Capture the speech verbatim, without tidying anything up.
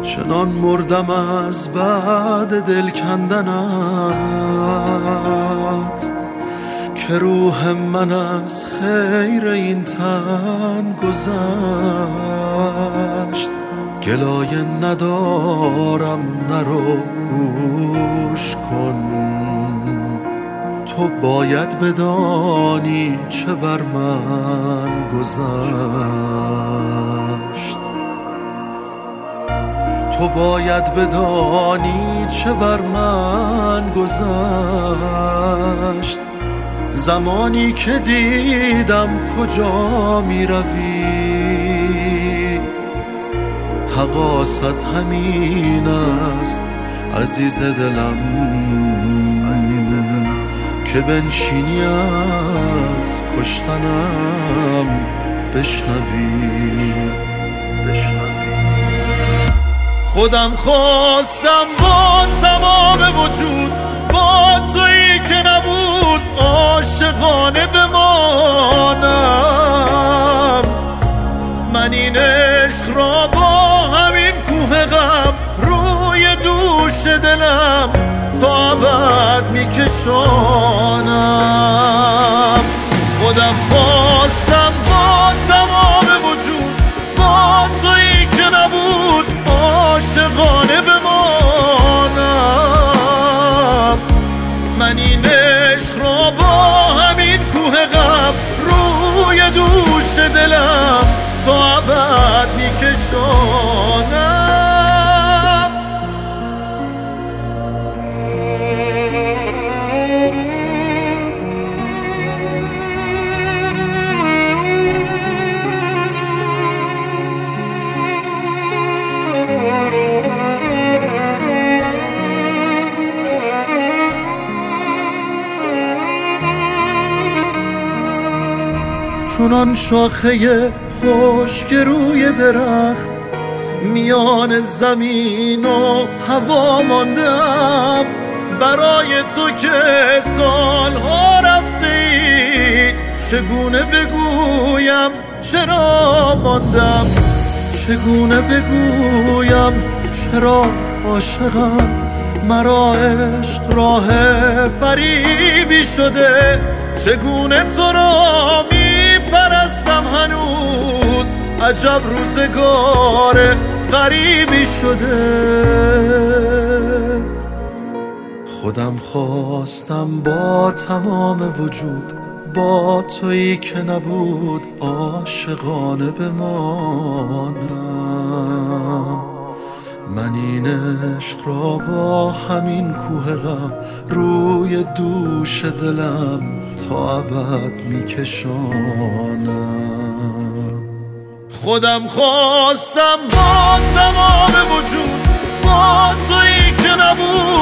چنان مردم از بعد دل کندنت که روح من از خیر این تن گذشت. گلایه ندارم نرو گوش کن، تو باید بدانی چه بر من گذشت. تو باید بدانی چه بر من گذشت. زمانی که دیدم کجا می روی، تقاصت همین است عزیز دلم که بنشینی از کشتنم بشنوی. خودم خواستم با تمام وجود با تویی که نبود عاشقانه بمانم. من این عشق را با همین کوه غم روی دوش دلم تا ابد میکشانم. خودم خواستم با تمام وجود با تویی که نبود عاشقانه بمانم. من این عشق را با همین کوه غم روی دوش دلم تا ابد میکشانم. چونان شاخه خشک روی درخت میان زمین و هوا ماندم. برای تو که سالها رفته ای چگونه بگویم چرا ماندم. چگونه بگویم چرا عاشقم. مرا عشق راه فریبی شده. چگونه تو را می پرستم هنوز عجب روزگار غریبی شده. خودم خواستم با تمام وجود با تویی که نبود عاشقانه بمانم. من این عشق را با همین کوه غم روی دوش دلم تا ابد میکشانم. خودم خواستم با تمام وجود با تویی که نبود